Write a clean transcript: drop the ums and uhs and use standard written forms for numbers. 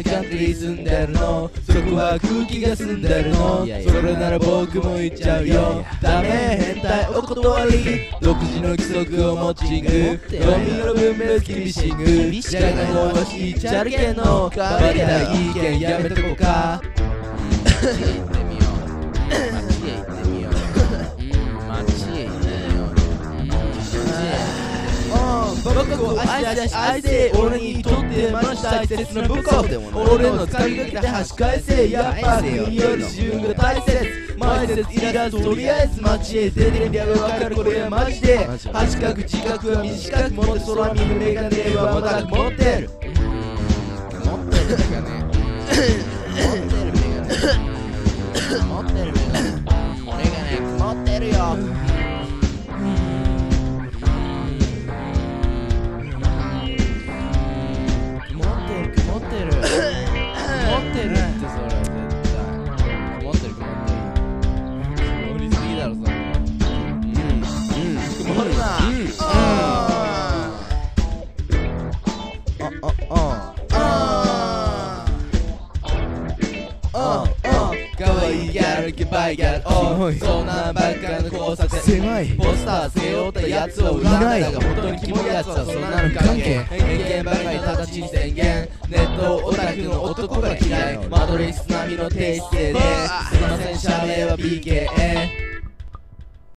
カントリー住んでるの、そこは空気が澄んでるの、それなら僕も言っちゃうよ。ダメ変態お断り、独自の規則をモッチング、ゴミの分別厳しく、じゃがいもは引いちゃるけどバカな意見やめとこうか。 街へ行ってみよう。街へ行ってみよう。街へ行ってみよう。 僕を愛し愛せ、俺にとってマジ大切な僕を俺の使いかけて端返せ、やっぱ国より自分が大切、前説いらずとりあえず街へ出てみればわかる、これはマジで端角自覚は短く持って空見るメガネはまだ持ってる。 持ってるメガネ。持ってるメガネ。メガネ持ってるよ。持ってるってそれは絶対曇ってる曇りすぎだろそれ。曇るな。 かわいいギャル、ケバイギャル、そんなばっかの交差点、 狭いポスター背負ったやつを恨んだが本当にキモいやつはそんなの関係、偏見ばかり直ちに宣言、ネットオタクの男が嫌い、マトリックス並みの低姿勢で、すいません謝礼は PKA